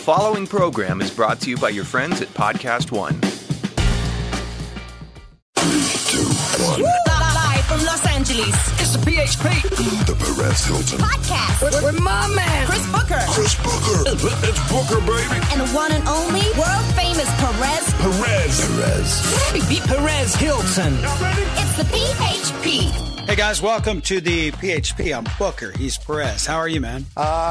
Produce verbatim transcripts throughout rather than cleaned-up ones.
following program is brought to you by your friends at Podcast One. Three, two, one. Live from Los Angeles, it's the P H P. The Perez Hilton Podcast with, with my man, Chris Booker. Chris Booker. It's Booker, baby. And the one and only world-famous Perez. Perez. Perez. Beat Perez Hilton. Y'all ready? It's the P H P. Hey guys, welcome to the P H P. I'm Booker. He's Perez. How are you, man?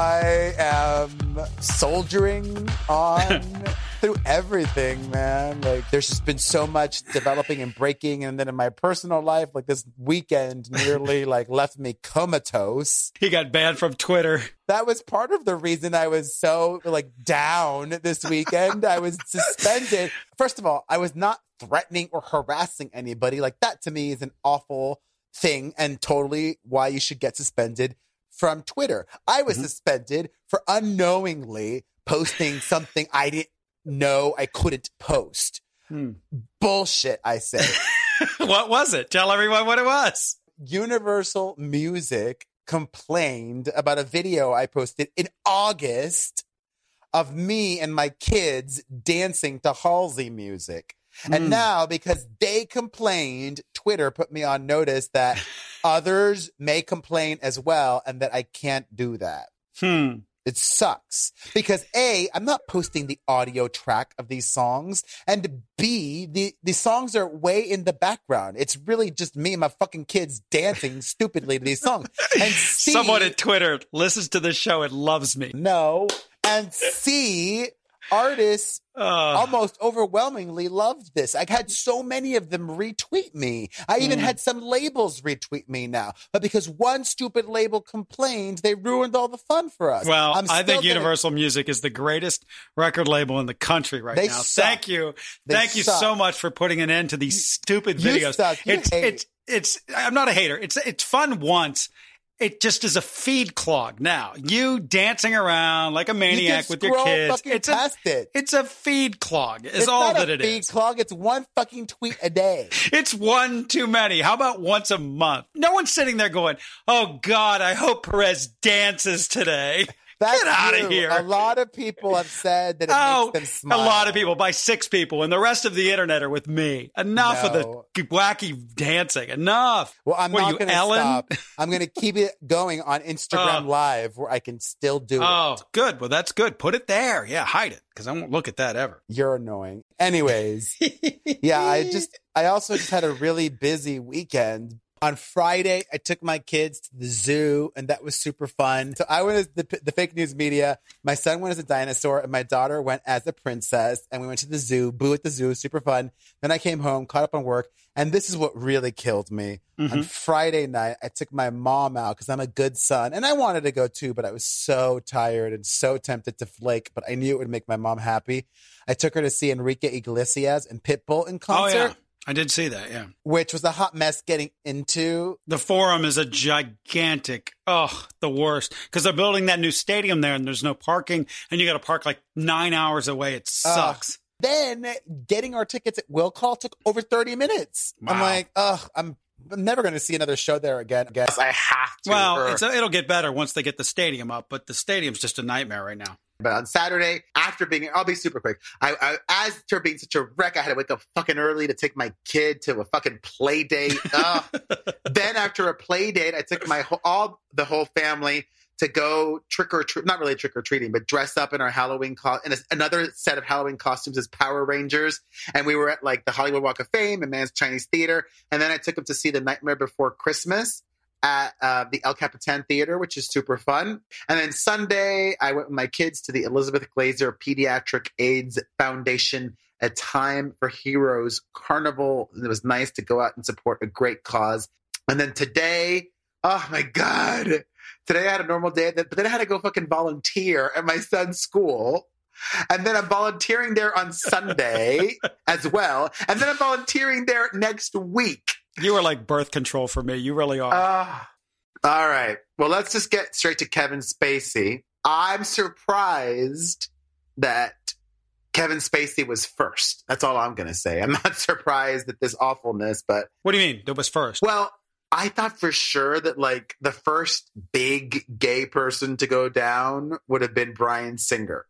I am soldiering on through everything, man. Like, there's just been so much developing and breaking, and then in my personal life, like this weekend nearly like left me comatose. He got banned from Twitter. That was part of the reason I was so like down this weekend. I was suspended. First of all, I was not threatening or harassing anybody. Like, that to me is an awful thing and totally why you should get suspended from Twitter. I was mm-hmm. suspended for unknowingly posting something I didn't know I couldn't post. Hmm. Bullshit, I say. What was it? Tell everyone what it was. Universal Music complained about a video I posted in August of me and my kids dancing to Halsey music. And mm. now, because they complained, Twitter put me on notice that others may complain as well and that I can't do that. Hmm. It sucks. Because A, I'm not posting the audio track of these songs. And B, the, the songs are way in the background. It's really just me and my fucking kids dancing stupidly to these songs. And C, someone at Twitter listens to this show and loves me. No. And C, artists uh, almost overwhelmingly loved this. I had so many of them retweet me. I even mm. had some labels retweet me now. But because one stupid label complained, they ruined all the fun for us. Well, I think gonna... Universal Music is the greatest record label in the country right they now. Suck. Thank you. They Thank you suck. so much for putting an end to these stupid you videos. Suck. You it's, hate. it's, it's, I'm not a hater. It's, it's fun once. It just is a feed clog now. You dancing around like a maniac you with your kids. It's a, it. it's a feed clog is it's all not that a it feed is. Clog. It's one fucking tweet a day. It's one too many. How about once a month? No one's sitting there going, oh, God, I hope Perez dances today. That's Get out true. of here. A lot of people have said that it oh, makes them smile. A lot of people, by six people, and the rest of the internet are with me. Enough no. of the wacky dancing. Enough. Well, I'm what, not going to stop. I'm going to keep it going on Instagram oh. Live where I can still do oh, it. Oh, good. Well, that's good. Put it there. Yeah, hide it because I won't look at that ever. You're annoying. Anyways, yeah, I just, I also just had a really busy weekend. On Friday, I took my kids to the zoo, and that was super fun. So I went as the, the fake news media. My son went as a dinosaur, and my daughter went as a princess. And we went to the zoo, boo at the zoo, super fun. Then I came home, caught up on work. And this is what really killed me. Mm-hmm. On Friday night, I took my mom out because I'm a good son. And I wanted to go too, but I was so tired and so tempted to flake. But I knew it would make my mom happy. I took her to see Enrique Iglesias and Pitbull in concert. Oh, yeah. I did see that, yeah. Which was a hot mess getting into. The Forum is a gigantic, oh, the worst. Because they're building that new stadium there and there's no parking. And you got to park like nine hours away. It sucks. Uh, then getting our tickets at Will Call took over thirty minutes. Wow. I'm like, ugh, I'm, I'm never going to see another show there again. I guess I have to. Well, or... it's a, it'll get better once they get the stadium up. But the stadium's just a nightmare right now. But on Saturday, after being, I'll be super quick. I, I as to being such a wreck, I had to wake up fucking early to take my kid to a fucking play date. Uh, then after a play date, I took my whole, all the whole family to go trick or treat, not really trick or treating, but dress up in our Halloween co- in a, another set of Halloween costumes as Power Rangers. And we were at like the Hollywood Walk of Fame and Man's Chinese Theater. And then I took them to see The Nightmare Before Christmas at uh, the El Capitan Theater, which is super fun. And then Sunday, I went with my kids to the Elizabeth Glaser Pediatric AIDS Foundation, A Time for Heroes Carnival. It was nice to go out and support a great cause. And then today, oh my God, today I had a normal day, but then I had to go fucking volunteer at my son's school. And then I'm volunteering there on Sunday as well. And then I'm volunteering there next week. You are like birth control for me. You really are. Uh, all right. Well, let's just get straight to Kevin Spacey. I'm surprised that Kevin Spacey was first. That's all I'm going to say. I'm not surprised at this awfulness, but... What do you mean? It was first? Well, I thought for sure that, like, the first big gay person to go down would have been Bryan Singer.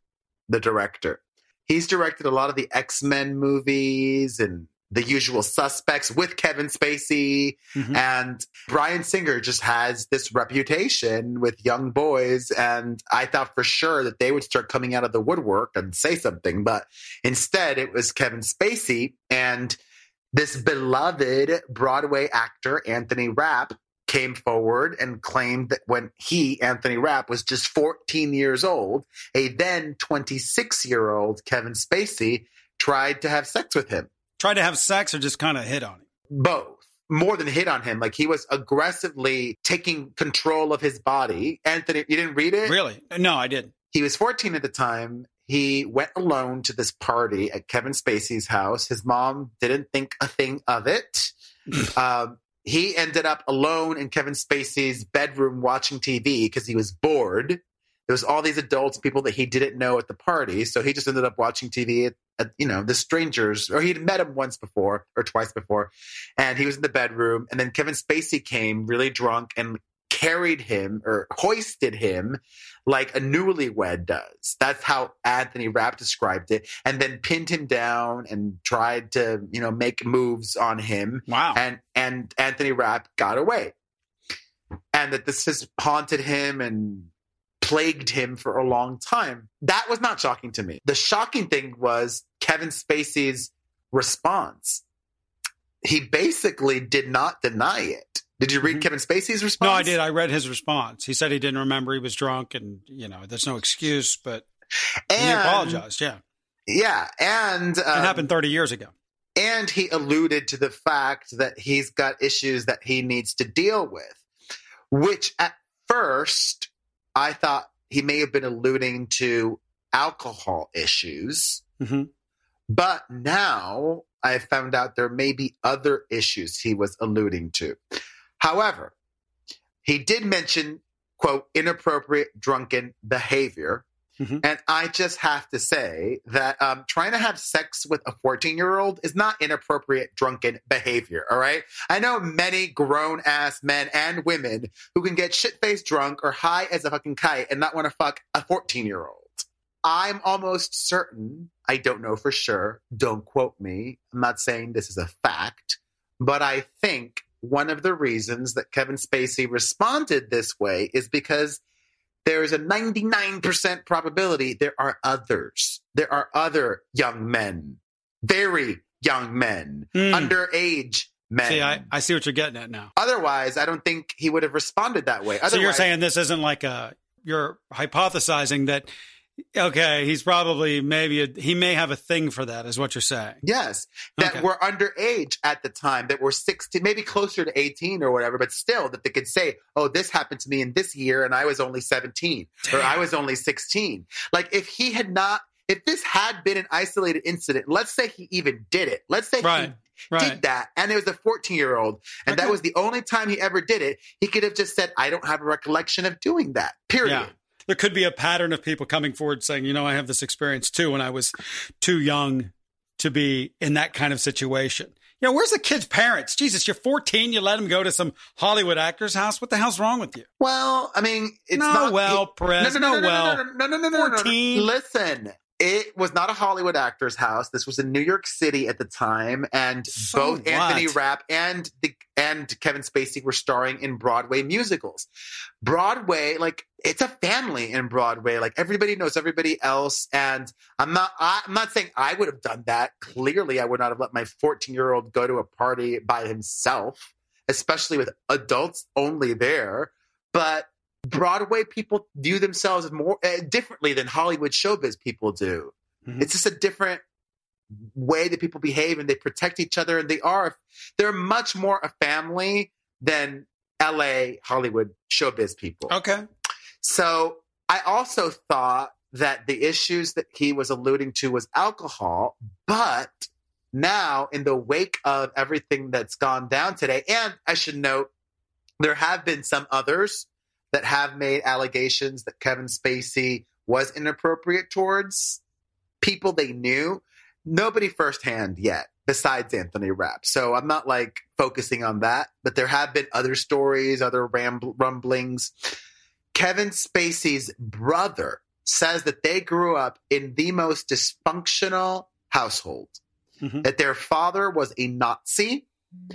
the director. He's directed a lot of the X-Men movies and The Usual Suspects with Kevin Spacey. Mm-hmm. And Bryan Singer just has this reputation with young boys. And I thought for sure that they would start coming out of the woodwork and say something. But instead, it was Kevin Spacey and this beloved Broadway actor, Anthony Rapp, came forward and claimed that when he, Anthony Rapp, was just fourteen years old, a then twenty-six-year-old Kevin Spacey tried to have sex with him. Tried to have sex or just kind of hit on him? Both. More than hit on him. Like, he was aggressively taking control of his body. Anthony, you didn't read it? Really? No, I didn't. He was fourteen at the time. He went alone to this party at Kevin Spacey's house. His mom didn't think a thing of it. um, he ended up alone in Kevin Spacey's bedroom watching T V because he was bored. There was all these adults, people that he didn't know at the party. So he just ended up watching T V at, at you know, the strangers, or he'd met him once before or twice before. And he was in the bedroom. And then Kevin Spacey came really drunk and carried him or hoisted him like a newlywed does. That's how Anthony Rapp described it. And then pinned him down and tried to, you know, make moves on him. Wow. And, and Anthony Rapp got away. And that this has haunted him and plagued him for a long time. That was not shocking to me. The shocking thing was Kevin Spacey's response. He basically did not deny it. Did you read mm-hmm. Kevin Spacey's response? No, I did. I read his response. He said he didn't remember. He was drunk and, you know, there's no excuse, but and, he apologized. Yeah. Yeah. And um, it happened thirty years ago. And he alluded to the fact that he's got issues that he needs to deal with, which at first I thought he may have been alluding to alcohol issues. Mm-hmm. But now I found out there may be other issues he was alluding to. However, he did mention, quote, inappropriate drunken behavior. Mm-hmm. And I just have to say that um, trying to have sex with a fourteen-year-old is not inappropriate drunken behavior, all right? I know many grown-ass men and women who can get shit-faced drunk or high as a fucking kite and not want to fuck a fourteen-year-old. I'm almost certain, I don't know for sure, don't quote me, I'm not saying this is a fact, but I think one of the reasons that Kevin Spacey responded this way is because there is a ninety-nine percent probability there are others. There are other young men, very young men, mm. underage men. See, I, I see what you're getting at now. Otherwise, I don't think he would have responded that way. Otherwise, so you're saying this isn't like a, you're hypothesizing that, okay, he's probably maybe a, he may have a thing for that, is what you're saying. Yes, that okay. were underage at the time, that were sixteen, maybe closer to eighteen or whatever, but still that they could say, "Oh, this happened to me in this year, and I was only seventeen, or I was only sixteen." Like if he had not, if this had been an isolated incident, let's say he even did it, let's say right. he right. did that, and it was a fourteen-year-old, and okay. that was the only time he ever did it, he could have just said, "I don't have a recollection of doing that." Period. Yeah. There could be a pattern of people coming forward saying, you know, I have this experience too when I was too young to be in that kind of situation. You know, where's the kid's parents? Jesus, you're fourteen. You let him go to some Hollywood actor's house. What the hell's wrong with you? Well, I mean, it's no, not. well, it, Perez, no, no, no, no, well. no, no, no, no, no, fourteen. no, no. Listen, it was not a Hollywood actor's house. This was in New York City at the time, and so both what? Anthony Rapp and the and Kevin Spacey were starring in Broadway musicals. Broadway, like, it's a family in Broadway. Like, everybody knows everybody else. And I'm not, I, I'm not saying I would have done that. Clearly, I would not have let my fourteen-year-old go to a party by himself, especially with adults only there. But Broadway people view themselves as more uh, differently than Hollywood showbiz people do. Mm-hmm. It's just a different way that people behave, and they protect each other, and they are they're much more a family than L A Hollywood showbiz people. Okay. So I also thought that the issues that he was alluding to was alcohol, but now in the wake of everything that's gone down today, and I should note, there have been some others that have made allegations that Kevin Spacey was inappropriate towards people they knew. Nobody firsthand yet, besides Anthony Rapp. So I'm not like focusing on that, but there have been other stories, other rambl- rumblings. Kevin Spacey's brother says that they grew up in the most dysfunctional household, Mhm. that their father was a Nazi,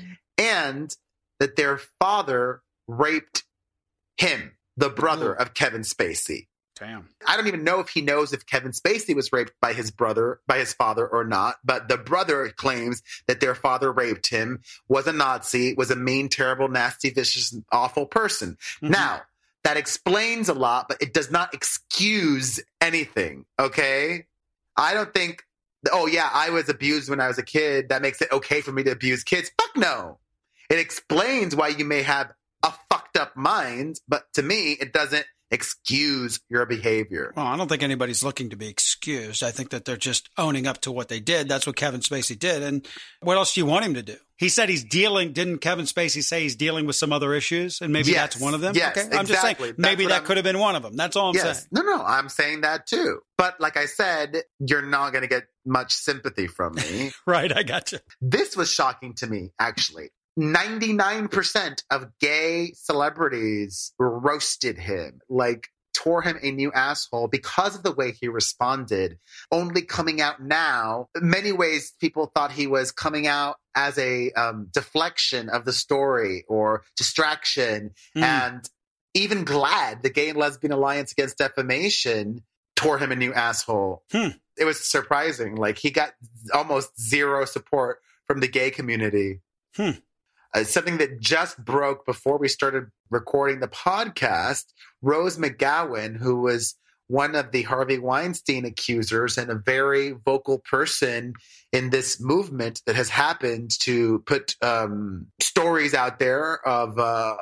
and that their father raped him, the brother of Kevin Spacey. Damn. I don't even know if he knows if Kevin Spacey was raped by his brother, by his father or not, but the brother claims that their father raped him, was a Nazi, was a mean, terrible, nasty, vicious, awful person. Mhm. Now, that explains a lot, but it does not excuse anything, okay? I don't think, oh yeah, I was abused when I was a kid. That makes it okay for me to abuse kids. Fuck no. It explains why you may have a fucked up mind, but to me, it doesn't excuse your behavior. Well, I don't think anybody's looking to be excused. I think that they're just owning up to what they did. That's what Kevin Spacey did. And what else do you want him to do? He said he's dealing, didn't Kevin Spacey say he's dealing with some other issues? And maybe Yes. that's one of them? Yes, okay. I'm just saying, exactly. That's maybe what that I'm- could have been one of them. That's all I'm Yes. saying. No, no, I'm saying that too. But like I said, you're not going to get much sympathy from me. Right, I got you. This was shocking to me, actually. ninety-nine percent of gay celebrities roasted him, like tore him a new asshole because of the way he responded. Only coming out now, in many ways, people thought he was coming out as a um, deflection of the story or distraction. Mm. And even GLAAD, the Gay and Lesbian Alliance Against Defamation, tore him a new asshole. Hmm. It was surprising. Like, he got almost zero support from the gay community. Hmm. Uh, something that just broke before we started recording the podcast, Rose McGowan, who was one of the Harvey Weinstein accusers and a very vocal person in this movement that has happened to put um, stories out there of uh,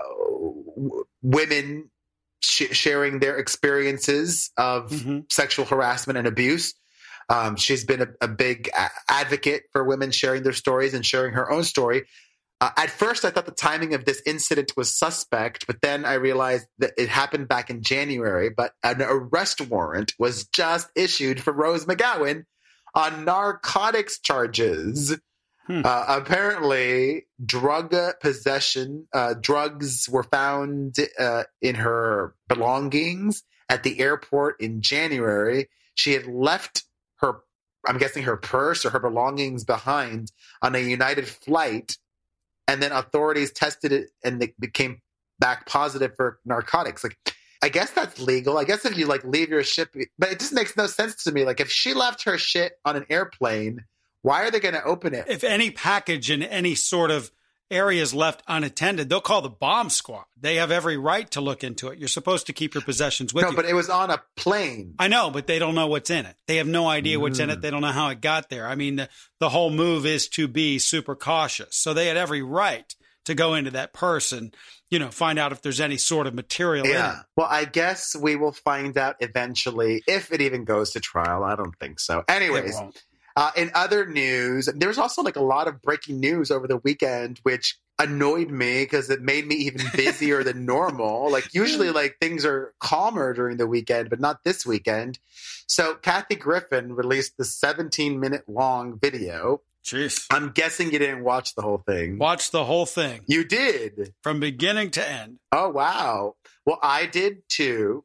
w- women sh- sharing their experiences of Mhm. sexual harassment and abuse. Um, she's been a, a big a- advocate for women sharing their stories and sharing her own story. Uh, at first, I thought the timing of this incident was suspect, but then I realized that it happened back in January. But an arrest warrant was just issued for Rose McGowan on narcotics charges. Hmm. Uh, apparently, drug possession, uh, drugs were found uh, in her belongings at the airport in January. She had left her, I'm guessing her purse or her belongings behind on a United flight. And then authorities tested it and they became back positive for narcotics. Like, I guess that's legal. I guess if you like leave your shit, but it just makes no sense to me. Like, if she left her shit on an airplane, why are they going to open it? If any package in any sort of area is left unattended, they'll call the bomb squad. They have every right to look into it. You're supposed to keep your possessions with No, you. but it was on a plane. I know, but they don't know what's in it. They have no idea what's in it. They don't know how it got there. I mean, the, the whole move is to be super cautious. So they had every right to go into that purse and, you know, find out if there's any sort of material in it. Yeah. Well, I guess we will find out eventually if it even goes to trial. I don't think so. It Anyways, won't. uh, in other news, there's also like a lot of breaking news over the weekend, which annoyed me because it made me even busier than normal. Like, usually like things are calmer during the weekend, but not this weekend. So Kathy Griffin released the seventeen minute long video. Jeez. I'm guessing you didn't watch the whole thing. Watch the whole thing You did. from beginning to end. Oh, wow. Well, I did too.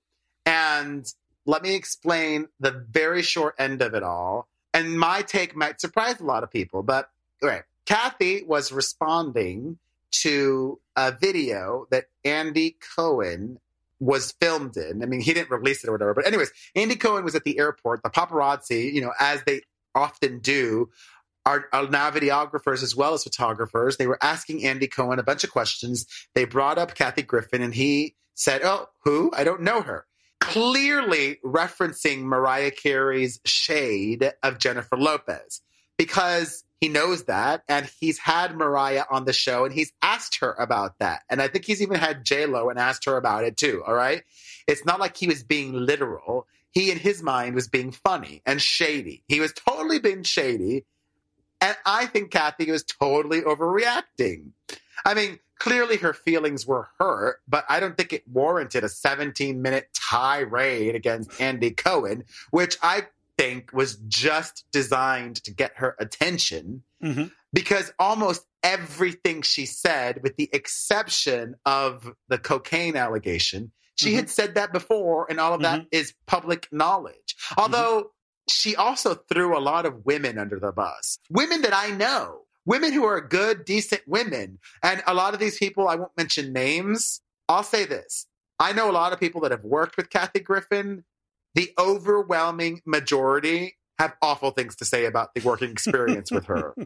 And let me explain the very short end of it all. And my take might surprise a lot of people, but all right. Kathy was responding to a video that Andy Cohen was filmed in. I mean, he didn't release it or whatever. But anyways, Andy Cohen was at the airport. The paparazzi, you know, as they often do, are, are now videographers as well as photographers. They were asking Andy Cohen a bunch of questions. They brought up Kathy Griffin, and he said, oh, who? I don't know her. Clearly referencing Mariah Carey's shade of Jennifer Lopez, because he knows that, and he's had Mariah on the show, and he's asked her about that. And I think he's even had J-Lo and asked her about it too, all right? It's not like he was being literal. He, in his mind, was being funny and shady. He was totally being shady. And I think Kathy was totally overreacting. I mean, clearly her feelings were hurt, but I don't think it warranted a seventeen minute tirade against Andy Cohen, which I think was just designed to get her attention, Mm-hmm. because almost everything she said, with the exception of the cocaine allegation, She Mhm. had said that before, and all of that Mhm. is public knowledge. Although she also threw a lot of women under the bus. Women that I know. Women who are good, decent women. And a lot of these people, I won't mention names. I'll say this. I know a lot of people that have worked with Kathy Griffin. The overwhelming majority have awful things to say about the working experience with her.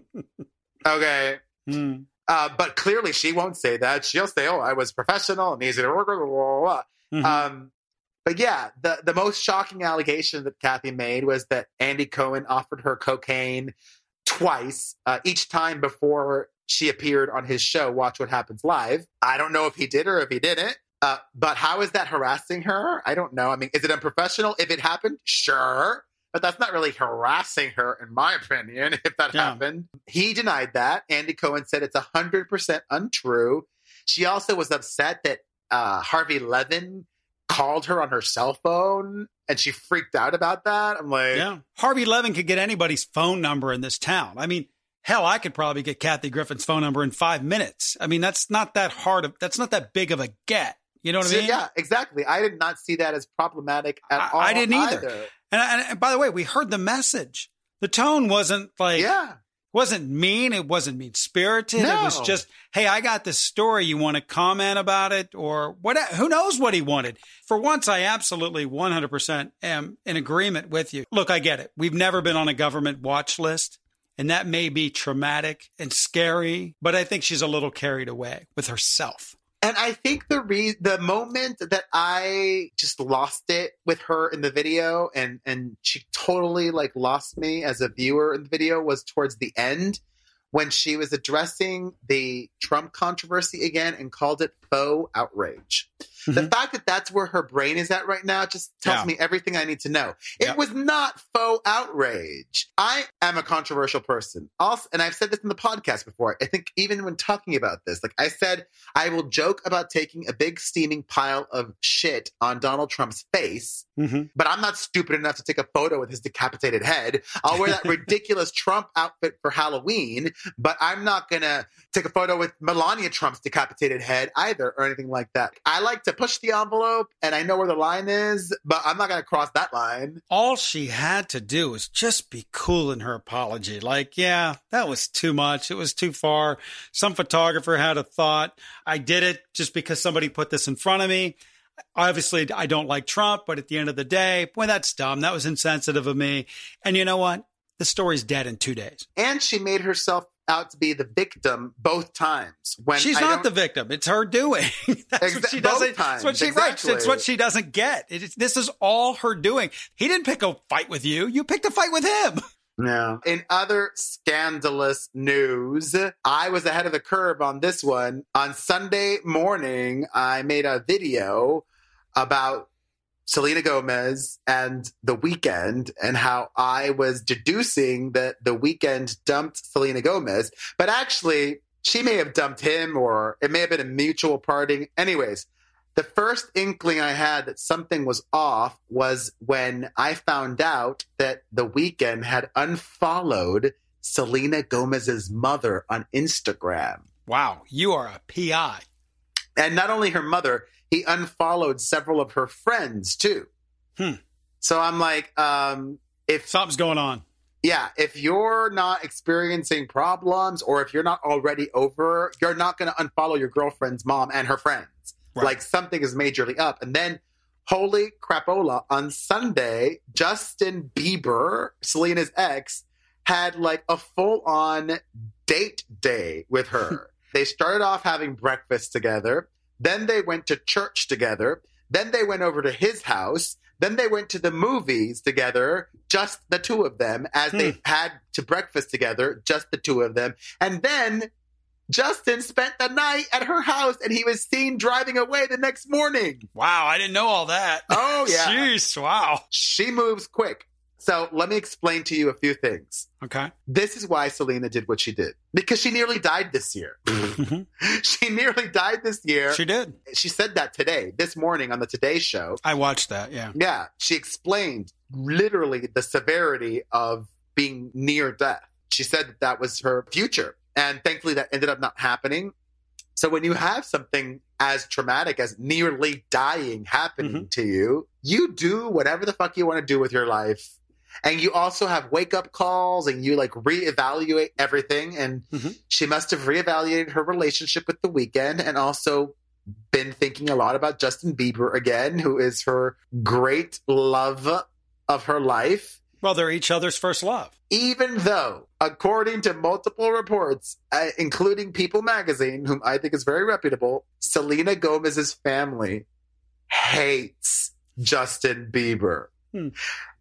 Okay. Mm. Uh, but clearly she won't say that. She'll say, oh, I was professional and easy to work with. Blah, blah, blah. Mhm. Um, but yeah, the, the most shocking allegation that Kathy made was that Andy Cohen offered her cocaine twice, uh, each time before she appeared on his show, Watch What Happens Live. I don't know if he did or if he didn't. Uh, but how is that harassing her? I don't know. I mean, is it unprofessional? If it happened, sure. But that's not really harassing her, in my opinion, if that Yeah. happened. He denied that. Andy Cohen said it's one hundred percent untrue. She also was upset that uh, Harvey Levin called her on her cell phone, and she freaked out about that. I'm like, Yeah. Harvey Levin could get anybody's phone number in this town. I mean, hell, I could probably get Kathy Griffin's phone number in five minutes. I mean, that's not that hard. Of, that's not that big of a get. You know what so, I mean? yeah, exactly. I did not see that as problematic at I- all. I didn't either. And, and, and by the way, we heard the message. The tone wasn't like, Yeah. wasn't mean. It wasn't mean spirited. No. It was just, hey, I got this story. You want to comment about it or what? Who knows what he wanted? For once, I absolutely one hundred percent am in agreement with you. Look, I get it. We've never been on a government watch list, and that may be traumatic and scary, but I think she's a little carried away with herself. And I think the re- the moment that I just lost it with her in the video and, and she totally like lost me as a viewer in the video was towards the end when she was addressing the Trump controversy again and called it faux outrage. The fact that that's where her brain is at right now just tells Yeah. me everything I need to know. It Yeah. was not faux outrage. I am a controversial person. Also, and I've said this in the podcast before. I think even when talking about this, like I said, I will joke about taking a big steaming pile of shit on Donald Trump's face, Mm-hmm. but I'm not stupid enough to take a photo with his decapitated head. I'll wear that ridiculous Trump outfit for Halloween, but I'm not going to take a photo with Melania Trump's decapitated head either or anything like that. I like to push the envelope and I know where the line is, but I'm not going to cross that line. All she had to do was just be cool in her apology. Like, yeah, that was too much. It was too far. Some photographer had a thought. I did it just because somebody put this in front of me. Obviously, I don't like Trump, but at the end of the day, boy, that's dumb. That was insensitive of me. And you know what? The story's dead in two days. And she made herself out to be the victim both times. When She's I not don't- the victim. It's her doing. That's Exa- what she both doesn't. times, That's what she exactly. right. It's what she doesn't get. It is, this is all her doing. He didn't pick a fight with you. You picked a fight with him. No. In other scandalous news, I was ahead of the curve on this one. On Sunday morning, I made a video about Selena Gomez and The Weeknd and how I was deducing that The Weeknd dumped Selena Gomez, but actually she may have dumped him or it may have been a mutual parting. Anyways, the first inkling I had that something was off was when I found out that The Weeknd had unfollowed Selena Gomez's mother on Instagram. Wow, you are a P I. And not only her mother, he unfollowed several of her friends too. Hmm. So I'm like, um, if Something's going on. yeah, if you're not experiencing problems or if you're not already over, you're not going to unfollow your girlfriend's mom and her friends. Right. Like something is majorly up. And then, holy crapola, on Sunday, Justin Bieber, Selena's ex, had like a full on date day with her. They started off having breakfast together. Then they went to church together. Then they went over to his house. Then they went to the movies together, just the two of them, as they had to breakfast together, just the two of them. And then Justin spent the night at her house and he was seen driving away the next morning. Wow, I didn't know all that. Oh, yeah. Jeez, wow. She moves quick. So let me explain to you a few things. Okay. This is why Selena did what she did. Because she nearly died this year. She nearly died this year. She did. She said that today, this morning on the Today Show. I watched that, yeah. Yeah, she explained literally the severity of being near death. She said that that was her future. And thankfully that ended up not happening. So when you have something as traumatic as nearly dying happening Mm-hmm. to you, you do whatever the fuck you want to do with your life. And you also have wake up calls and you like reevaluate everything. And Mhm. she must have reevaluated her relationship with The Weeknd and also been thinking a lot about Justin Bieber again, who is her great love of her life. Well, they're each other's first love. Even though, according to multiple reports, uh, including People magazine, whom I think is very reputable, Selena Gomez's family hates Justin Bieber. Hmm.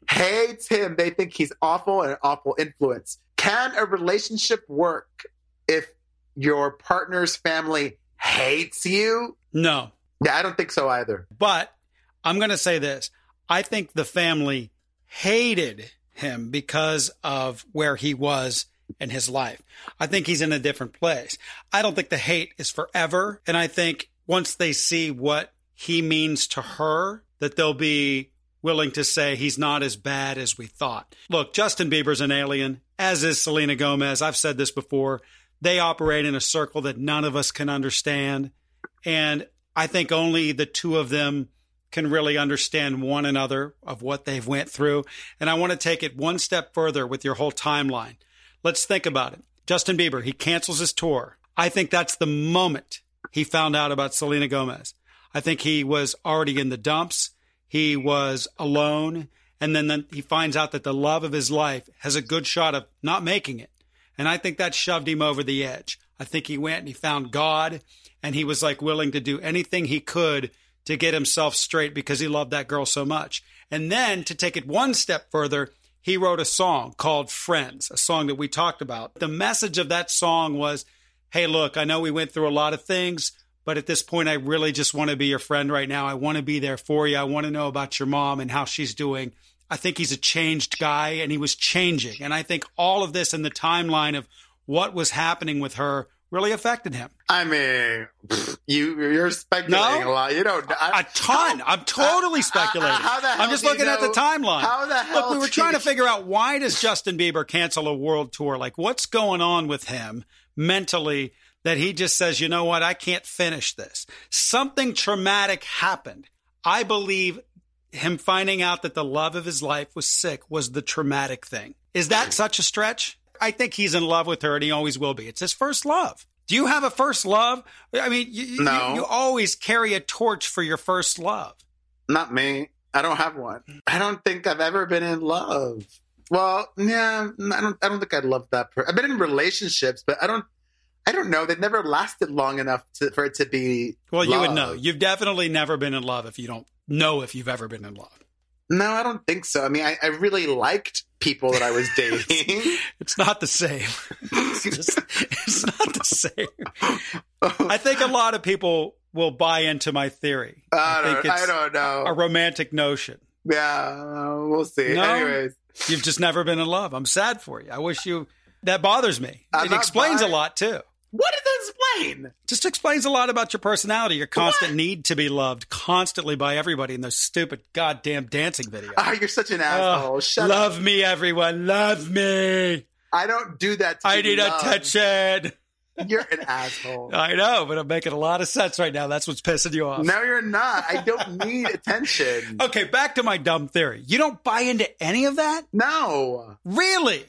Hates him. They think he's awful and an awful influence. Can a relationship work if your partner's family hates you? No. Yeah, I don't think so either. But I'm going to say this. I think the family hated him because of where he was in his life. I think he's in a different place. I don't think the hate is forever. And I think once they see what he means to her, that they'll be willing to say he's not as bad as we thought. Look, Justin Bieber's an alien, as is Selena Gomez. I've said this before. They operate in a circle that none of us can understand. And I think only the two of them can really understand one another of what they've went through. And I want to take it one step further with your whole timeline. Let's think about it. Justin Bieber, he cancels his tour. I think that's the moment he found out about Selena Gomez. I think he was already in the dumps. He was alone. And then, then he finds out that the love of his life has a good shot of not making it. And I think that shoved him over the edge. I think he went and he found God, and he was like willing to do anything he could to get himself straight because he loved that girl so much. And then to take it one step further, he wrote a song called Friends, a song that we talked about. The message of that song was, hey, look, I know we went through a lot of things, but at this point, I really just want to be your friend right now. I want to be there for you. I want to know about your mom and how she's doing. I think he's a changed guy, and he was changing. And I think all of this in the timeline of what was happening with her really affected him. I mean, you, you're speculating No? a lot. You don't. I, A ton. I'm totally uh, speculating. uh, how the hell I'm just do you looking at the know- timeline. how the hell Look, we were do trying you- to figure out, why does Justin Bieber cancel a world tour? Like, what's going on with him mentally that he just says, you know what, I can't finish this? Something traumatic happened. I believe him finding out that the love of his life was sick was the traumatic thing. Is that such a stretch? I think he's in love with her, and he always will be. It's his first love. Do you have a first love? I mean, you, No. you, you always carry a torch for your first love. Not me. I don't have one. I don't think I've ever been in love. Well, yeah, I don't. I don't think I'd love that. Per- I've been in relationships, but I don't. I don't know. They've never lasted long enough to, for it to be. Well, you would know. love. You've definitely never been in love if you don't know if you've ever been in love. No, I don't think so. I mean, I, I really liked people that I was dating. It's not the same. It's, just, it's not the same. I think a lot of people will buy into my theory. I think don't, I don't know. a romantic notion. Yeah, uh, we'll see. No? Anyways, You've just never been in love. I'm sad for you. I wish you. That bothers me. I'm It not explains buying- a lot too. what does that explain? Just explains a lot about your personality, your constant What? need to be loved constantly by everybody in those stupid goddamn dancing videos. Oh, you're such an asshole. Oh, Shut love up. me, everyone. Love me. I don't do that. To I be need loved. attention. You're an asshole. I know, but I'm making a lot of sense right now. That's what's pissing you off. No, you're not. I don't need attention. Okay, back to my dumb theory. You don't buy into any of that? No, Really?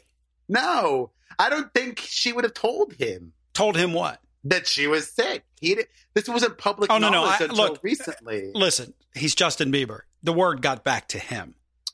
no. I don't think she would have told him Told him what? that she was sick. He did, this wasn't public Oh, no, no, knowledge I- until look, recently. Listen, he's Justin Bieber. The word got back to him.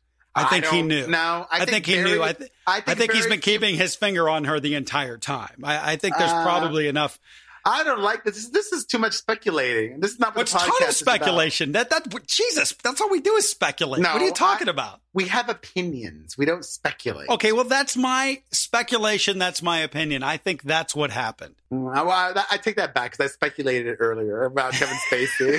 I think he don't knew. know. I I, think, he very- knew. I, th- I I think think he's very been keeping his finger on her the entire time. I, I think there's Uh, probably enough. I don't like this. This is too much speculating. This is not what What's the podcast total is about. speculation? That that Jesus, that's all we do is speculate. No, what are you talking I- about? We have opinions. We don't speculate. Okay, well, that's my speculation. That's my opinion. I think that's what happened. Mm, I, well, I, I take that back because I speculated earlier about Kevin Spacey.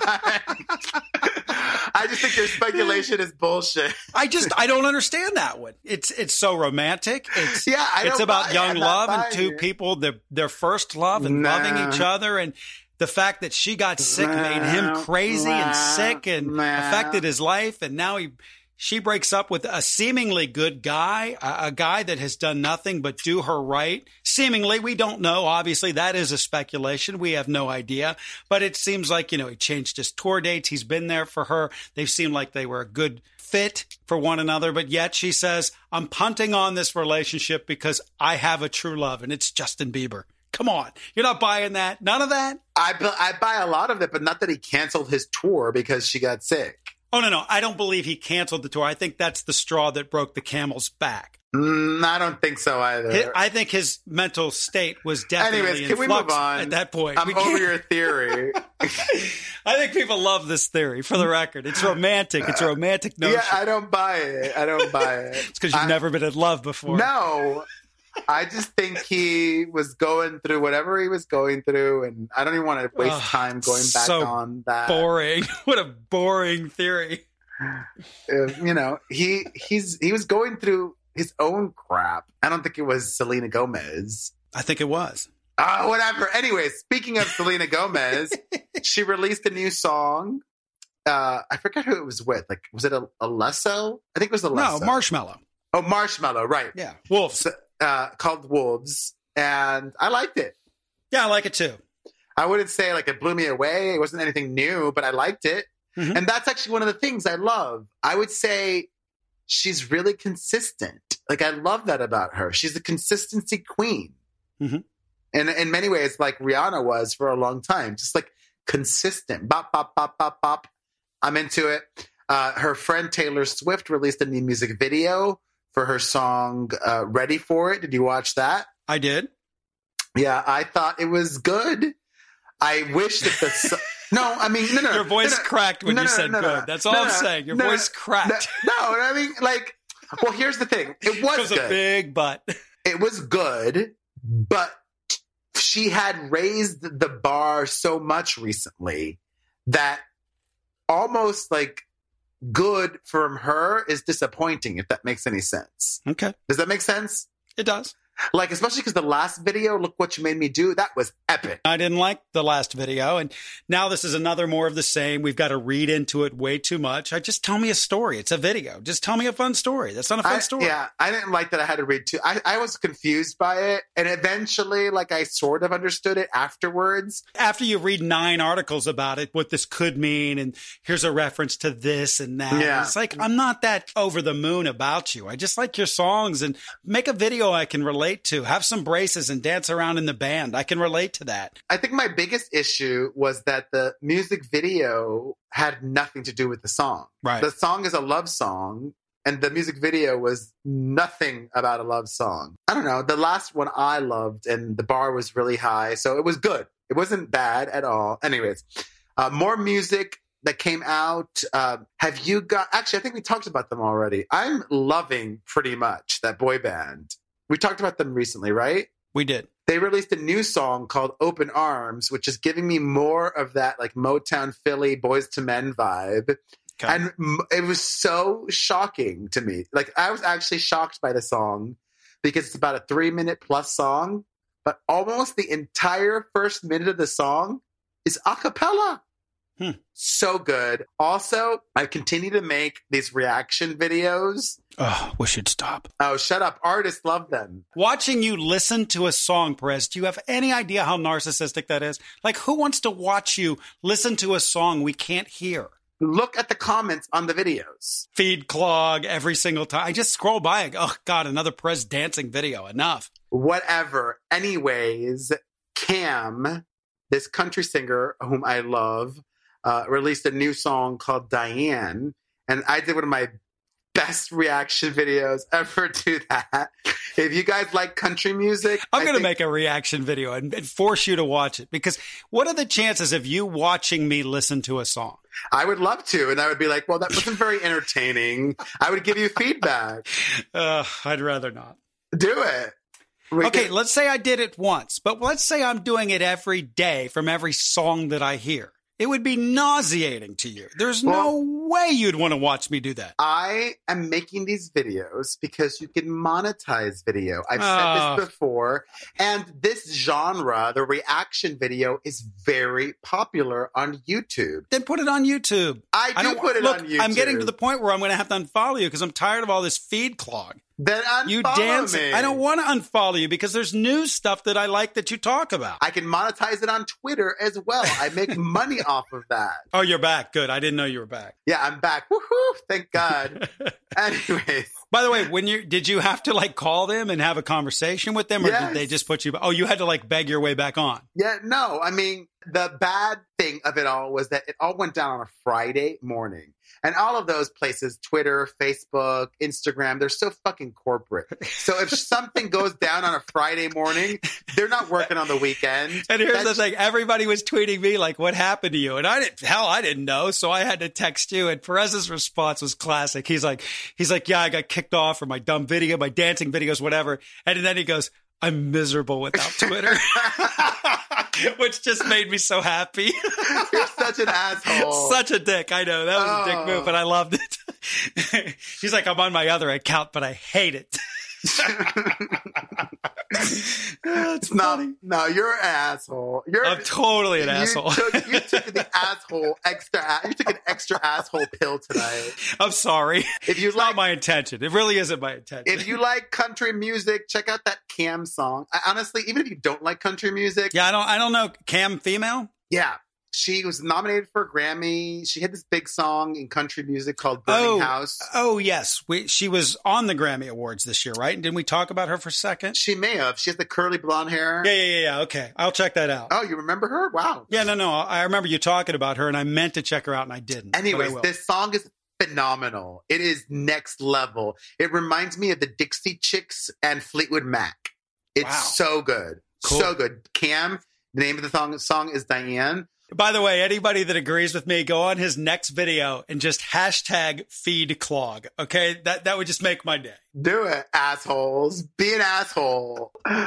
But I just think your speculation is bullshit. I just I don't understand that one. It's it's so romantic. It's Yeah, I it's don't about buy it. young I'm not love and buying two it. people, their their first love and Nah. loving each other, and the fact that she got sick made him Nah. crazy and Nah. sick and Nah. affected his life, and now he she breaks up with a seemingly good guy, a, a guy that has done nothing but do her right, seemingly, we don't know. Obviously, that is a speculation. We have no idea. But it seems like, you know, he changed his tour dates. He's been there for her. They've seemed like they were a good fit for one another. But yet she says, I'm punting on this relationship because I have a true love, and it's Justin Bieber. Come on. You're not buying that? None of that? I, bu- I buy a lot of it, but not that he canceled his tour because she got sick. Oh, no, no. I don't believe he canceled the tour. I think that's the straw that broke the camel's back. Mm, I don't think so either. His, I think his mental state was definitely Anyways, in can we flux move on? at that point. I'm We over can't- your theory. I think people love this theory, for the record. It's romantic. It's a romantic notion. Yeah, I don't buy it. I don't buy it. It's because you've I- never been in love before. No. I just think he was going through whatever he was going through, and I don't even want to waste Ugh, time going back so on that. Boring. What a boring theory. Uh, you know, he he's he was going through his own crap. I don't think it was Selena Gomez. I think it was. Ah, whatever. Anyway, speaking of Selena Gomez, she released a new song. Uh, I forget who it was with. Like, was it a Alesso? I think it was Alesso. No, Marshmallow. Oh, Marshmallow, right. Yeah. Wolves. So, uh, called Wolves. And I liked it. Yeah, I like it too. I wouldn't say like it blew me away. It wasn't anything new, but I liked it. Mhm. And that's actually one of the things I love. I would say she's really consistent. Like, I love that about her. She's a consistency queen. Mhm. And in many ways, like Rihanna was for a long time, just like consistent. Bop, bop, bop, bop, bop. I'm into it. Uh, her friend Taylor Swift released a new music video for her song uh, Ready For It. Did you watch that? I did. Yeah, I thought it was good. I wish that the... So- no, I mean, no, no. Your voice no, no, cracked when no, you no, said no, no, good. That's all no, I'm no, saying. Your no, voice cracked. No, no, I mean, like, well, here's the thing. It was It was a good. big butt. It was good, but she had raised the bar so much recently that almost like good from her is disappointing, if that makes any sense. Okay. Does that make sense? It does. Like, especially because the last video, Look What You Made Me Do, that was epic. I didn't like the last video. And now this is another more of the same. We've got to read into it way too much. I just tell me a story. It's a video. Just tell me a fun story. That's not a fun I, story. Yeah, I didn't like that I had to read too. I, I was confused by it. And eventually, like, I sort of understood it afterwards. After you read nine articles about it, what this could mean, and here's a reference to this and that. Yeah. It's like, I'm not that over the moon about you. I just like your songs, and make a video I can relate to. Have some braces and dance around in the band. I can relate to that. I think my biggest issue was that the music video had nothing to do with the song. Right. The song is a love song, and the music video was nothing about a love song. I don't know. The last one I loved, and the bar was really high, so it was good. It wasn't bad at all. Anyways, uh, more music that came out. Uh, have you got... Actually, I think we talked about them already. I'm loving Pretty Much, that boy band. We talked about them recently, right? We did. They released a new song called Open Arms, which is giving me more of that like Motown Philly Boys to Men vibe. Okay. And m- it was so shocking to me. Like, I was actually shocked by the song because it's about a three minute plus song, but almost the entire first minute of the song is a cappella. Hmm. So good. Also, I continue to make these reaction videos. Oh, we should stop. Oh, shut up. Artists love them. Watching you listen to a song, Perez, do you have any idea how narcissistic that is? Like, who wants to watch you listen to a song we can't hear? Look at the comments on the videos. Feed clog every single time. I just scroll by and go, oh, God, another Perez dancing video. Enough. Whatever. Anyways, Cam, this country singer whom I love, uh, released a new song called Diane. And I did one of my best reaction videos ever to that. If you guys like country music, I'm going to think- make a reaction video and, and force you to watch it, because what are the chances of you watching me listen to a song? I would love to. And I would be like, well, that wasn't very entertaining. I would give you feedback. Uh, I'd rather not. Do it. We Okay, can- let's say I did it once, but let's say I'm doing it every day from every song that I hear. It would be nauseating to you. There's Well- no way you'd want to watch me do that. I am making these videos because you can monetize video. I've Oh. said this before. And this genre, the reaction video, is very popular on YouTube. Then put it on YouTube. I do don't put it look, on YouTube. I'm getting to the point where I'm going to have to unfollow you because I'm tired of all this feed clog. Then unfollow You dance. me. I don't want to unfollow you because there's new stuff that I like that you talk about. I can monetize it on Twitter as well. I make money off of that. Oh, you're back. Good. I didn't know you were back. Yeah, I'm back. Woohoo! Thank God. Anyways. By the way, when you did you have to like call them and have a conversation with them, or Yes. did they just put you? Oh, you had to like beg your way back on. Yeah, no. I mean, the bad thing of it all was that it all went down on a Friday morning. And all of those places, Twitter, Facebook, Instagram, they're so fucking corporate. So if something goes down on a Friday morning, they're not working on the weekend. And here's That's- the thing: everybody was tweeting me like, "What happened to you?" And I didn't. Hell, I didn't know, so I had to text you. And Perez's response was classic. He's like, "He's like, yeah, I got kicked off for my dumb video, my dancing videos, whatever." And then he goes, "I'm miserable without Twitter," which just made me so happy. You're such an asshole. Such a dick. I know that was a dick Oh. move, but I loved it. He's like, "I'm on my other account, but I hate it." Oh, it's no, funny. no, you're an asshole. You're I'm totally an you asshole. Took, you took the asshole extra. You took an extra asshole pill tonight. I'm sorry. If you It's not like, my intention. It really isn't my intention. if you like country music, check out that Cam song. I, honestly, even if you don't like country music, yeah, I don't. I don't know. Cam female. yeah, she was nominated for a Grammy. She had this big song in country music called "Burning Oh, House." oh yes. We, she was on the Grammy Awards this year, right? Didn't we talk about her for a second? She may have. She has the curly blonde hair. Yeah, yeah, yeah. yeah. Okay, I'll check that out. Oh, you remember her? Wow. Yeah, no, no. I remember you talking about her, and I meant to check her out, and I didn't. but I Anyways, will. this song is phenomenal. It is next level. It reminds me of the Dixie Chicks and Fleetwood Mac. It's Wow. so good. Cool. So good. Cam, the name of the song, song is Diane. By the way, anybody that agrees with me, go on his next video and just hashtag feed clog. Okay, that that would just make my day. Do it, assholes. Be an asshole.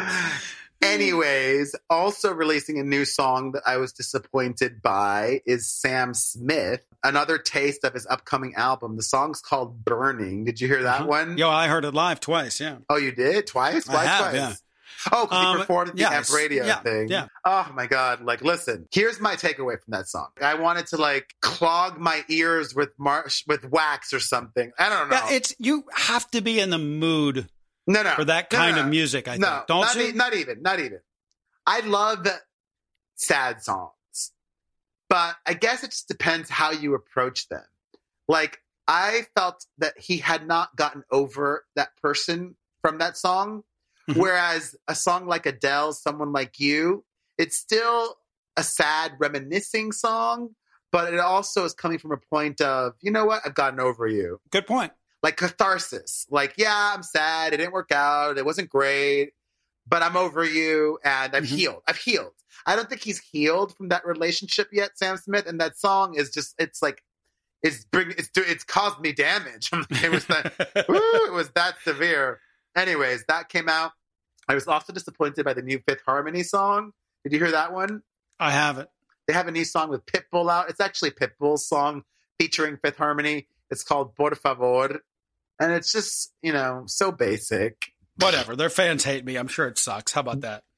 Anyways, also releasing a new song that I was disappointed by is Sam Smith. Another taste of his upcoming album. The song's called Burning. Did you hear that Uh-huh. one? Yo, I heard it live twice. Yeah. Oh, you did? Twice? I Why have, twice? yeah. Oh, because Um, he performed at the yeah, Amp Radio yeah, thing. yeah. Oh my God. Like, listen, here's my takeaway from that song. I wanted to like clog my ears with marsh with wax or something. I don't know. Yeah, it's you have to be in the mood no, no. for that No, kind no, of no. music. I no, think, don't not, you? e- not even, not even. I love sad songs, but I guess it just depends how you approach them. Like, I felt that he had not gotten over that person from that song. Mhm. Whereas a song like Adele's Someone Like You, it's still a sad, reminiscing song, but it also is coming from a point of, you know what, I've gotten over you. Good point. Like catharsis. Like, yeah, I'm sad. It didn't work out. It wasn't great, but I'm over you and I've Mhm. healed. I've healed. I don't think he's healed from that relationship yet, Sam Smith. And that song is just, it's like, it's bring, it's it's caused me damage. It was that, woo, it was that severe. Anyways, that came out. I was also disappointed by the new Fifth Harmony song. Did you hear that one? I haven't. They have a new song with Pitbull out. It's actually Pitbull's song featuring Fifth Harmony. It's called Por Favor. And it's just, you know, so basic. Whatever. Their fans hate me. I'm sure it sucks. How about that?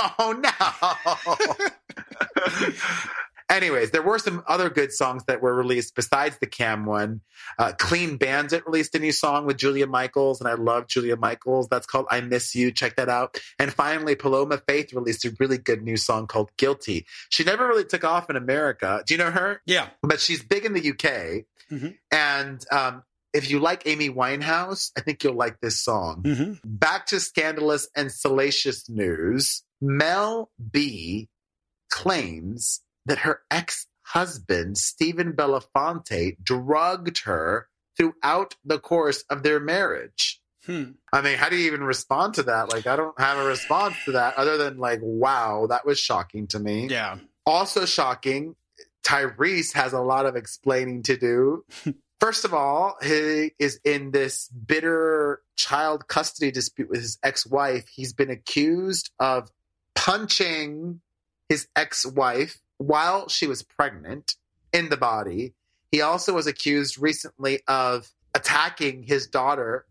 Oh, no. Anyways, there were some other good songs that were released besides the Cam one. Uh, Clean Bandit released a new song with Julia Michaels, and I love Julia Michaels. That's called I Miss You. Check that out. And finally, Paloma Faith released a really good new song called Guilty. She never really took off in America. Do you know her? Yeah. But she's big in the U K. Mhm. And um, if you like Amy Winehouse, I think you'll like this song. Mm-hmm. Back to scandalous and salacious news. Mel B claims that her ex-husband, Stephen Belafonte, drugged her throughout the course of their marriage. Hmm. I mean, how do you even respond to that? Like, I don't have a response to that other than like, wow, that was shocking to me. Yeah. Also shocking, Tyrese has a lot of explaining to do. First of all, he is in this bitter child custody dispute with his ex-wife. He's been accused of punching his ex-wife while she was pregnant in the body. He also was accused recently of attacking his daughter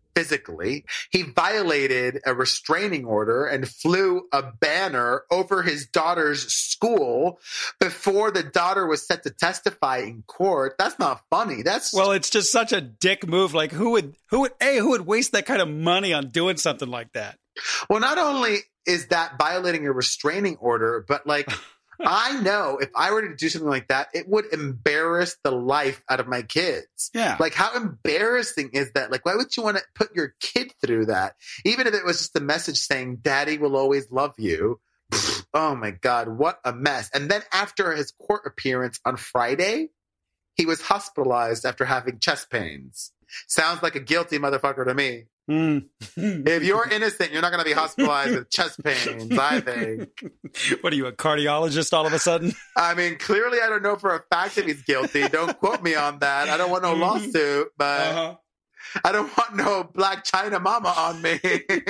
physically. He violated a restraining order and flew a banner over his daughter's school before the daughter was set to testify in court. That's not funny. That's Well, it's just such a dick move. Like, who would, who would, A, who would waste that kind of money on doing something like that? Well, not only is that violating a restraining order, but like, I know if I were to do something like that, it would embarrass the life out of my kids. Yeah. Like, how embarrassing is that? Like, why would you want to put your kid through that? Even if it was just a message saying, Daddy will always love you. Oh my God, what a mess. And then after his court appearance on Friday, he was hospitalized after having chest pains. Sounds like a guilty motherfucker to me. Mm. If you're innocent, you're not going to be hospitalized with chest pains, I think. What are you, a cardiologist all of a sudden? I mean, clearly I don't know for a fact if he's guilty. Don't quote me on that. I don't want no lawsuit, but uh-huh. I don't want no Black China mama on me.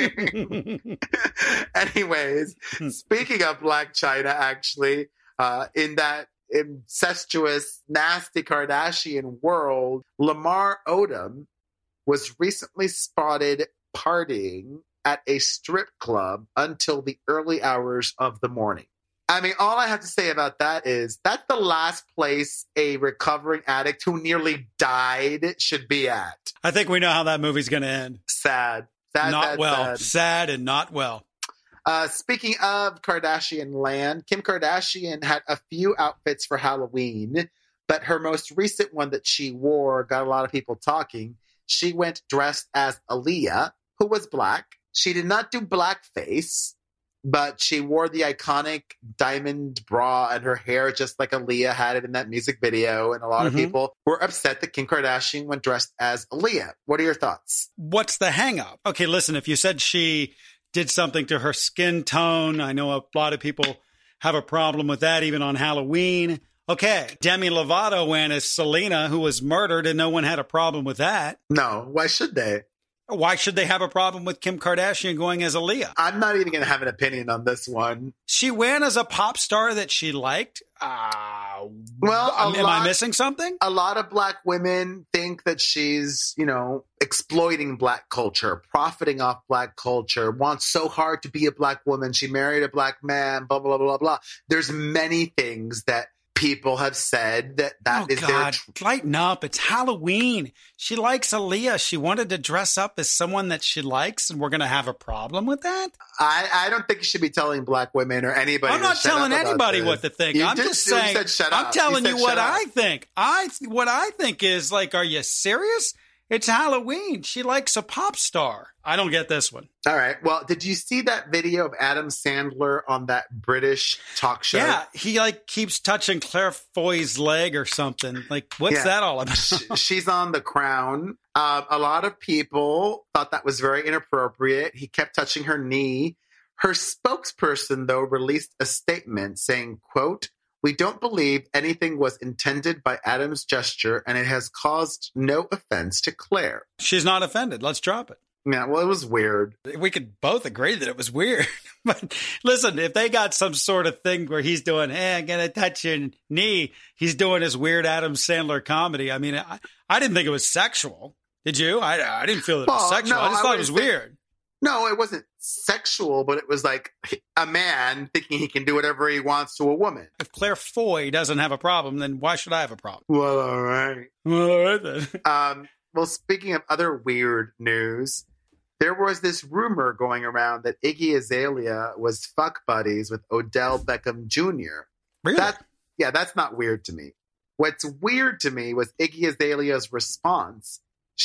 Anyways, speaking of Black China, actually, uh, in that incestuous, nasty Kardashian world, Lamar Odom was recently spotted partying at a strip club until the early hours of the morning. I mean, all I have to say about that is that's the last place a recovering addict who nearly died should be at. I think we know how that movie's going to end. Sad. Sad, not sad, well. sad. Sad and not well. Uh, speaking of Kardashian land, Kim Kardashian had a few outfits for Halloween, but her most recent one that she wore got a lot of people talking. She went dressed as Aaliyah, who was Black. She did not do blackface, but she wore the iconic diamond bra and her hair just like Aaliyah had it in that music video. And a lot mm-hmm. of people were upset that Kim Kardashian went dressed as Aaliyah. What are your thoughts? What's the hang up? Okay, listen, if you said she did something to her skin tone, I know a lot of people have a problem with that even on Halloween. Okay, Demi Lovato went as Selena, who was murdered, and no one had a problem with that. No, why should they? Why should they have a problem with Kim Kardashian going as Aaliyah? I'm not even going to have an opinion on this one. She went as a pop star that she liked. Uh, well, am, lot, am I missing something? A lot of Black women think that she's, you know, exploiting Black culture, profiting off Black culture, wants so hard to be a Black woman. She married a Black man, blah, blah, blah, blah, blah. There's many things that people have said that that oh, is God. their... Tr- Lighten up. It's Halloween. She likes Aaliyah. She wanted to dress up as someone that she likes, and we're going to have a problem with that? I, I don't think you should be telling Black women or anybody. I'm not to shut telling up anybody this. what to think. You I'm just, just saying, said shut I'm up. telling you, you what up. I think. I What I think is, like, are you serious? It's Halloween. She likes a pop star. I don't get this one. All right. Well, did you see that video of Adam Sandler on that British talk show? Yeah. He like keeps touching Claire Foy's leg or something. Like, what's yeah. that all about? She's on The Crown. Um, a lot of people thought that was very inappropriate. He kept touching her knee. Her spokesperson, though, released a statement saying, quote, "We don't believe anything was intended by Adam's gesture, and it has caused no offense to Claire." She's not offended. Let's drop it. Yeah, well, it was weird. We could both agree that it was weird. But listen, if they got some sort of thing where he's doing, hey, I'm going to touch your knee, he's doing his weird Adam Sandler comedy. I mean, I, I didn't think it was sexual. Did you? I, I didn't feel that it was well, sexual. No, I just I thought it was say- weird. No, it wasn't sexual, but it was like a man thinking he can do whatever he wants to a woman. If Claire Foy doesn't have a problem, then why should I have a problem? Well, all right. Well, all right then. Um, well, speaking of other weird news, there was this rumor going around that Iggy Azalea was fuck buddies with Odell Beckham Junior Really? That, yeah, that's not weird to me. What's weird to me was Iggy Azalea's response.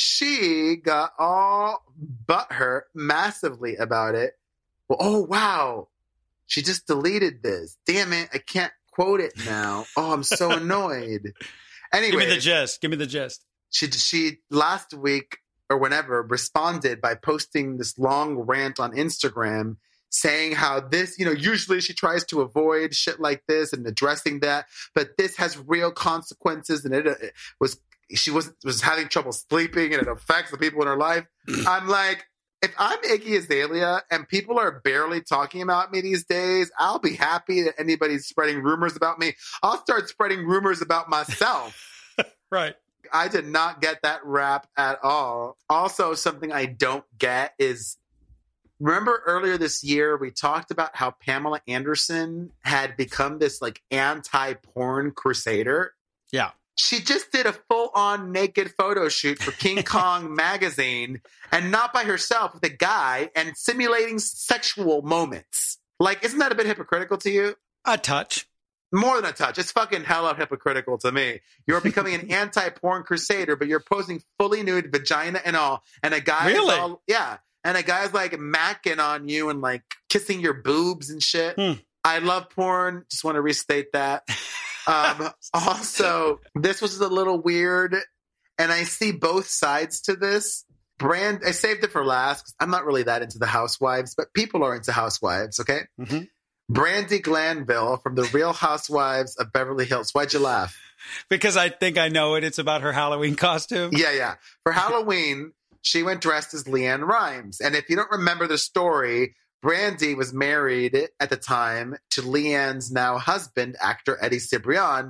She got all butthurt massively about it. Well, oh, wow. She just deleted this. Damn it. I can't quote it now. Oh, I'm so annoyed. Anyway. Give me the gist. Give me the gist. She, she last week or whenever responded by posting this long rant on Instagram saying how this, you know, usually she tries to avoid shit like this and addressing that, but this has real consequences and it, it was she was was having trouble sleeping and it affects the people in her life. I'm like, if I'm Iggy Azalea and people are barely talking about me these days, I'll be happy that anybody's spreading rumors about me. I'll start spreading rumors about myself. Right. I did not get that rap at all. Also, something I don't get is, remember earlier this year, we talked about how Pamela Anderson had become this like anti-porn crusader? Yeah. She just did a full-on naked photo shoot for King Kong magazine, and not by herself, with a guy, and simulating sexual moments. Like, isn't that a bit hypocritical to you? A touch. More than a touch. It's fucking hella hypocritical to me. You're becoming an anti-porn crusader, but you're posing fully nude, vagina and all, and a guy Really? is all, yeah, and a guy's like macking on you and like kissing your boobs and shit. Hmm. I love porn. Just want to restate that. Um, also, this was a little weird, and I see both sides to this. Brand, I saved it for last because I'm not really that into the housewives, but people are into housewives, okay? Mm-hmm. Brandy Glanville from The Real Housewives of Beverly Hills. Why'd you laugh? Because I think I know it. It's about her Halloween costume. Yeah, yeah. For Halloween, she went dressed as Leanne Rimes. And if you don't remember the story, Brandy was married at the time to Leanne's now husband, actor Eddie Cibrian.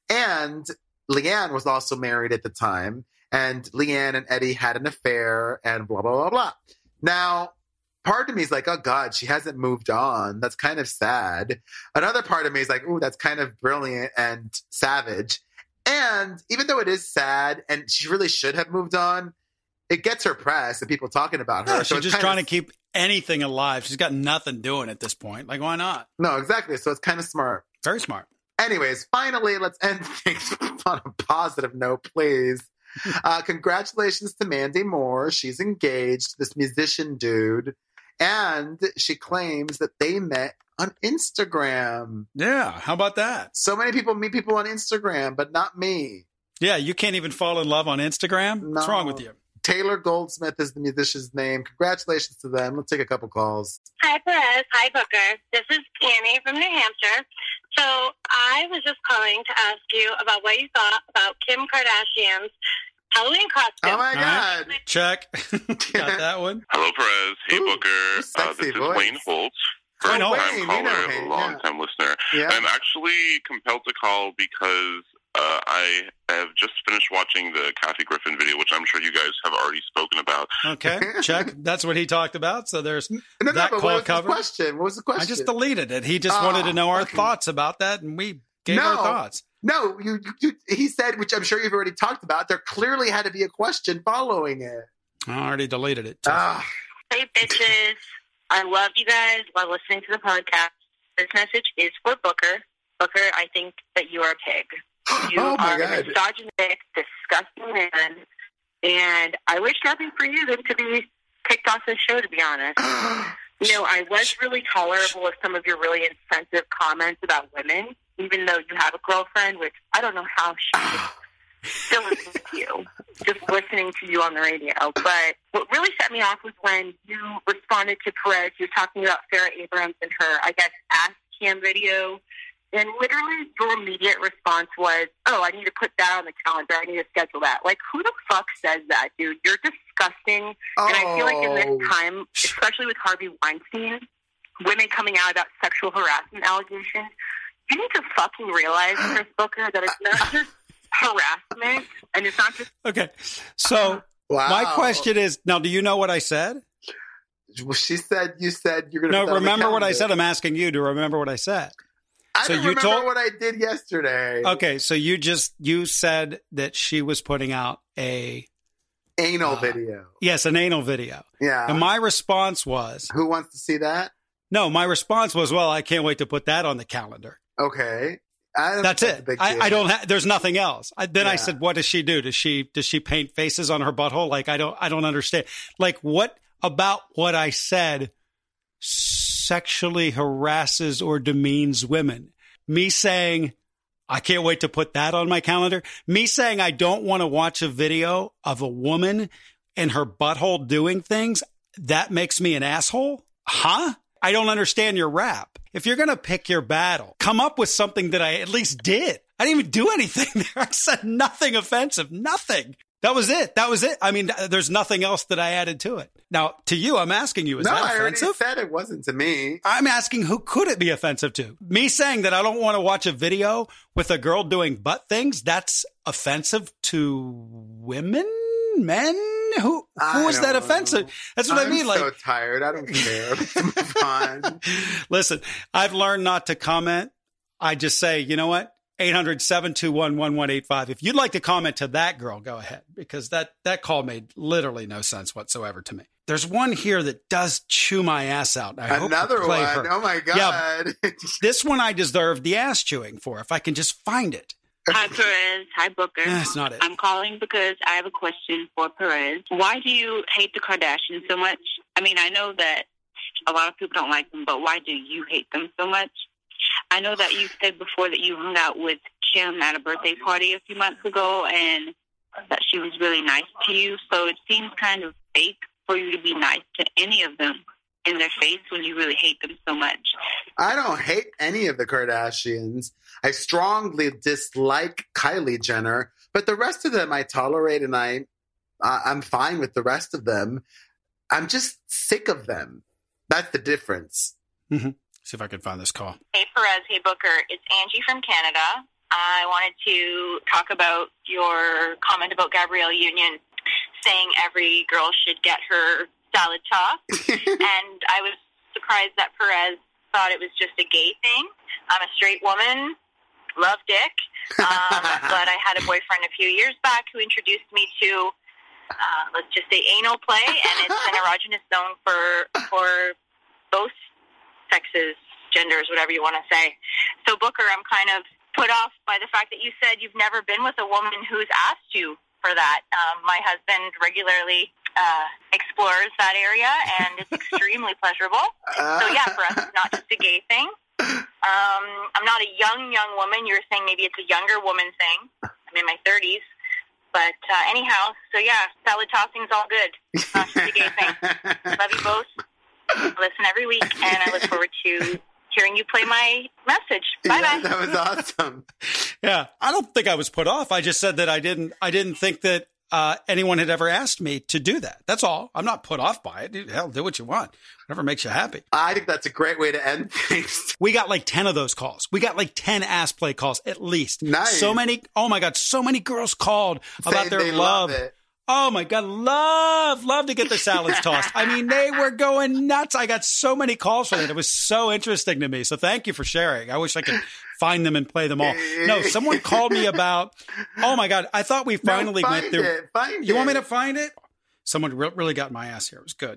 And Leanne was also married at the time. And Leanne and Eddie had an affair and blah, blah, blah, blah. Now, part of me is like, oh, God, she hasn't moved on. That's kind of sad. Another part of me is like, ooh, that's kind of brilliant and savage. And even though it is sad and she really should have moved on, it gets her press and people talking about her. No, so she's it's just kind trying of, to keep anything alive. She's got nothing doing at this point. Like, why not? No, exactly. So it's kind of smart. Very smart. Anyways, finally, let's end things on a positive note, please. Uh, congratulations to Mandy Moore. She's engaged to this musician dude. And she claims that they met on Instagram. Yeah. How about that? So many people meet people on Instagram, but not me. Yeah. You can't even fall in love on Instagram. No. What's wrong with you? Taylor Goldsmith is the musician's name. Congratulations to them. Let's take a couple calls. Hi, Perez. Hi, Booker. This is Annie from New Hampshire. So I was just calling to ask you about what you thought about Kim Kardashian's Halloween costume. Oh, my All God. right. Check. Got that one. Hello, Perez. Hey, Ooh, Booker. Uh, sexy this is voice. Wayne Holtz, Oh, first-time Wayne, you caller, know him, long-time listener. Yeah. I'm actually compelled to call because uh, I have just finished watching the Kathy Griffin video, which I'm sure you guys have already spoken about. Okay. Check. That's what he talked about. So there's No, no, that but call what was covered. the question? What was the question? I just deleted it. He just Oh, wanted to know our okay. thoughts about that, and we gave No. our thoughts. No, you, you, he said, which I'm sure you've already talked about, there clearly had to be a question following it. I already deleted it. too. Ah, Hey, bitches. I love you guys while listening to the podcast. This message is for Booker. Booker, I think that you are a pig. You oh my are a God. misogynistic, disgusting man, and I wish nothing for you than to be kicked off this show, to be honest. You know, I was really tolerable with some of your really insensitive comments about women, even though you have a girlfriend, which I don't know how she still is with you, just listening to you on the radio. But what really set me off was when you responded to Perez. You're talking about Sarah Abrams and her, I guess, Ask Cam video. And literally your immediate response was, oh, I need to put that on the calendar. I need to schedule that. Like, who the fuck says that, dude? You're disgusting. Oh. And I feel like in this time, especially with Harvey Weinstein, women coming out about sexual harassment allegations, you need to fucking realize, Chris Booker, that it's not just harassment and it's not just... Okay. So Wow. my question is, now, do you know what I said? She said, you said you're going to No, remember what I said. I'm asking you to remember what I said. I So don't you remember told- what I did yesterday. Okay. So you just, you said that she was putting out a, Anal Uh, video. yes, an anal video. Yeah. And my response was, Who wants to see that? no, my response was, well, I can't wait to put that on the calendar. Okay. I don't That's think a it. big I, deal. I don't. Ha- there's nothing else. I, then I Yeah. said, "What does she do? Does she does she paint faces on her butthole? Like I don't. I don't understand. Like what about what I said sexually harasses or demeans women? Me saying I can't wait to put that on my calendar. Me saying I don't want to watch a video of a woman and her butthole doing things. That makes me an asshole, huh? I don't understand your rap. If you're going to pick your battle, come up with something that I at least did. I didn't even do anything there. I said nothing offensive, nothing. That was it. That was it. I mean, there's nothing else that I added to it. Now, to you, I'm asking you, is no, that I already offensive? said it wasn't to me. I'm asking, who could it be offensive to? Me saying that I don't want to watch a video with a girl doing butt things, that's offensive to women, men? Who who is that offensive? That's what I'm I mean. so Like, tired. I don't care. Let's move on. Listen, I've learned not to comment. I just say, you know what? eight hundred, seven two one, one one eight five. If you'd like to comment to that girl, go ahead, because that, that call made literally no sense whatsoever to me. There's one here that does chew my ass out. I Another hope to play one. her. Oh, my God. Yeah, this one I deserve the ass chewing for, if I can just find it. Hi, Perez. Hi, Booker. That's not it. I'm calling because I have a question for Perez. Why do you hate the Kardashians so much? I mean, I know that a lot of people don't like them, but why do you hate them so much? I know that you said before that you hung out with Kim at a birthday party a few months ago and that she was really nice to you. So it seems kind of fake for you to be nice to any of them in their face when you really hate them so much. I don't hate any of the Kardashians. I strongly dislike Kylie Jenner, but the rest of them I tolerate, and I, uh, I'm fine with the rest of them. I'm just sick of them. That's the difference. Mm-hmm. See if I can find this call. Hey, Perez. Hey, Booker. It's Angie from Canada. I wanted to talk about your comment about Gabrielle Union saying every girl should get her salad toss. And I was surprised that Perez thought it was just a gay thing. I'm a straight woman, love dick. Um, but I had a boyfriend a few years back who introduced me to, uh, let's just say, anal play. And it's an erogenous zone for for both sexes, genders, whatever you want to say. So, Booker, I'm kind of put off by the fact that you said you've never been with a woman who's asked you for that. Um, my husband regularly uh, explores that area, and it's extremely pleasurable. So, yeah, for us, it's not just a gay thing. Um, I'm not a young, young woman. You were saying maybe it's a younger woman thing. I'm in my thirties. But uh, anyhow, so, yeah, salad tossing's all good. It's not just a gay thing. Love you both. I listen every week, and I look forward to hearing you play my message. Bye bye. Yeah, that was awesome. Yeah, I don't think I was put off. I just said that I didn't. I didn't think that uh, anyone had ever asked me to do that. That's all. I'm not put off by it. Hell, do what you want. Whatever makes you happy. I think that's a great way to end things. We got like ten of those calls. We got like ten ass play calls at least. Nice. So many. Oh my God. So many girls called about Saying their they love. love it. Oh my God, love, love to get their salads tossed. I mean, they were going nuts. I got so many calls for that. It was so interesting to me. So thank you for sharing. I wish I could find them and play them all. No, someone called me about, oh my God, I thought we finally no, went through. It, find you it. want me to find it? Someone re- really got my ass here. It was good.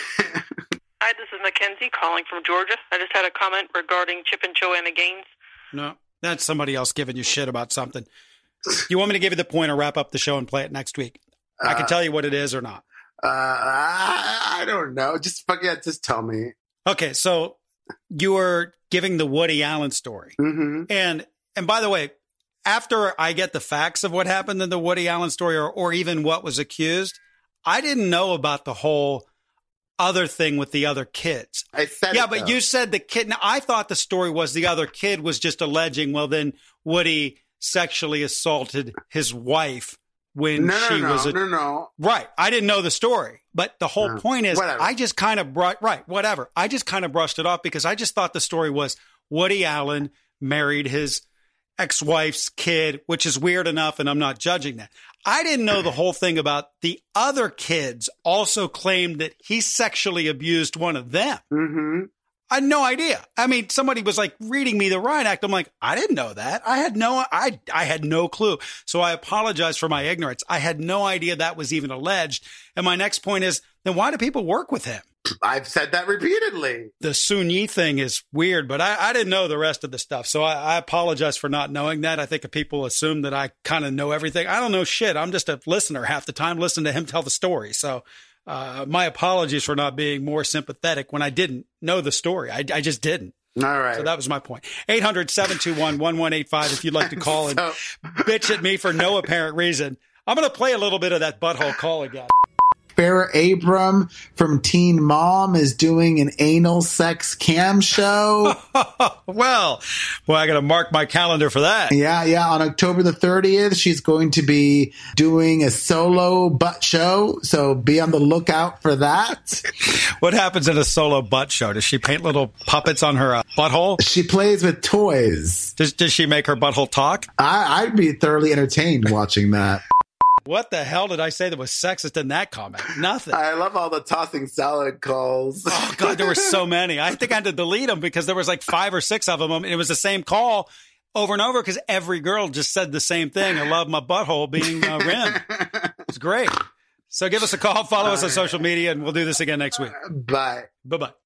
Hi, this is Mackenzie calling from Georgia. I just had a comment regarding Chip and Joanna Gaines. No, that's somebody else giving you shit about something. You want me to give you the point or wrap up the show and play it next week? I can tell you what it is or not. Uh, I, I don't know. Just fucking yeah, just tell me. Okay, so you were giving the Woody Allen story. Mm-hmm. And and by the way, after I get the facts of what happened in the Woody Allen story or, or even what was accused, I didn't know about the whole other thing with the other kids. I said Yeah, it, but though. you said the kid. Now, I thought the story was the other kid was just alleging, well, then Woody sexually assaulted his wife when no, no, she no, was a no, no. Right. I didn't know the story, but the whole No. point is Whatever. I just kind of brought, right, whatever. I just kind of brushed it off because I just thought the story was Woody Allen married his ex-wife's kid, which is weird enough. And I'm not judging that. I didn't know the whole thing about the other kids also claimed that he sexually abused one of them. Mm-hmm. I had no idea. I mean, somebody was like reading me the riot act. I'm like, I didn't know that. I had no, I, I had no clue. So I apologize for my ignorance. I had no idea that was even alleged. And my next point is, then why do people work with him? I've said that repeatedly. The Sun Yi thing is weird, but I, I didn't know the rest of the stuff. So I, I apologize for not knowing that. I think if people assume that I kind of know everything. I don't know shit. I'm just a listener half the time, listening to him tell the story. So Uh, my apologies for not being more sympathetic when I didn't know the story. I, I just didn't. All right. So that was my point. eight hundred, seven two one, one one eight five if you'd like to call and So- bitch at me for no apparent reason. I'm going to play a little bit of that butthole call again. Farrah Abram from Teen Mom is doing an anal sex cam show. Well, well, I got to mark my calendar for that. Yeah, yeah. On October the thirtieth, she's going to be doing a solo butt show. So be on the lookout for that. What happens in a solo butt show? Does she paint little puppets on her uh, butthole? She plays with toys. Does, does she make her butthole talk? I, I'd be thoroughly entertained watching that. What the hell did I say that was sexist in that comment? Nothing. I love all the tossing salad calls. Oh, God, there were so many. I think I had to delete them because there was like five or six of them, and it was the same call over and over because every girl just said the same thing. I love my butthole being uh, rimmed. It's great. So give us a call, follow us on social media, and we'll do this again next week. Bye. Bye-bye.